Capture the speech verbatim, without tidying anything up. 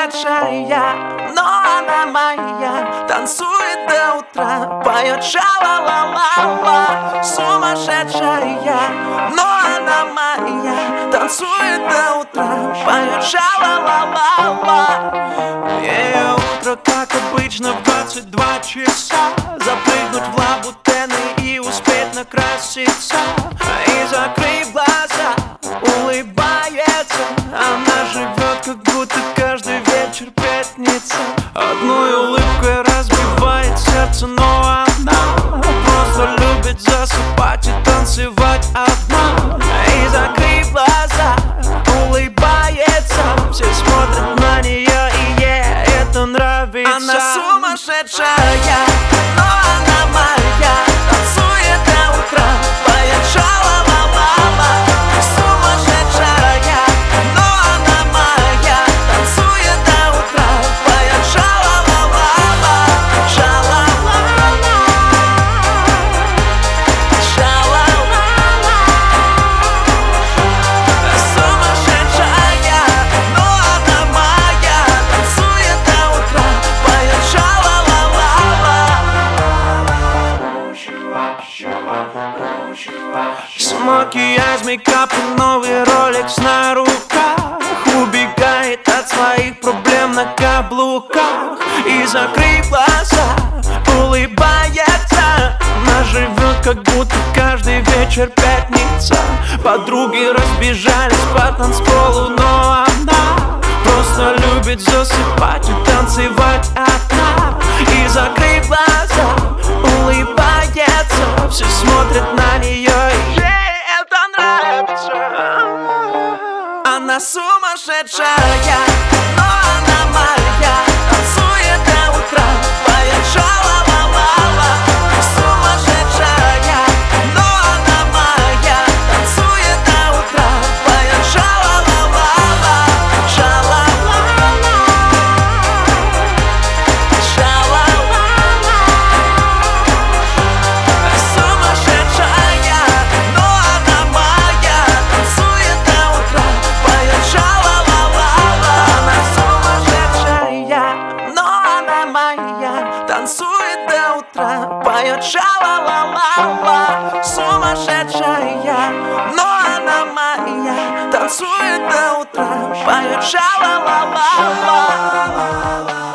сумасшедшая, но она моя. Танцует до утра, поет ша-ла-ла-ла-ла. Сумасшедшая, но она моя. Танцует до утра, поет ша-ла-ла-ла-ла. Ее утро, как обычно, в двадцать два часа. Запрыгнуть в лабутены и успеть накраситься. И закрыв глаза, улыбается. Она живет, как будто каждый вечер пятница. Одной улыбкой разбивает сердце, но она просто любит засыпать и танцевать одна. И закрыв глаза, улыбается. Все смотрят на нее, и ей это нравится. Она сумасшедшая, но она моя. Танцует до утра, поет ша-ла-ла-ла-ла. Сумасшедшая, но она моя. Танцует до утра, поет ша-ла-ла-ла-ла. Ша-ла-ла-ла, ша-ла-ла-ла. Сумасшедшая, но она моя. Танцует до утра, поет ша-ла-ла-ла-ла. Макияж, мейкап и новый ролекс на руках. Убегает от своих проблем на каблуках. И закрыв глаза, улыбается. Она живет, как будто каждый вечер пятница. Подруги разбежались по танцполу, но она просто любит засыпать и танцевать одна. И закрыв глаза, улыбается. Все смотрят на нее, и ей это нравится. Она сумасшедшая, но она моя. Танцует до утра, поет ша-ла-ла-ла-ла. Сумасшедшая, но она моя. Танцует до утра, поет ша-ла-ла-ла-ла. Ша-ла-ла-ла, ша-ла-ла-ла. Сумасшедшая, но она моя. Танцует до утра, поет ша-ла-ла-ла-ла. Она сумасшедшая, но она моя. Танцует до утра, поет ша-ла-ла-ла-ла. Сумасшедшая, но она моя. Танцует до утра, поет ша-ла-ла-ла-ла.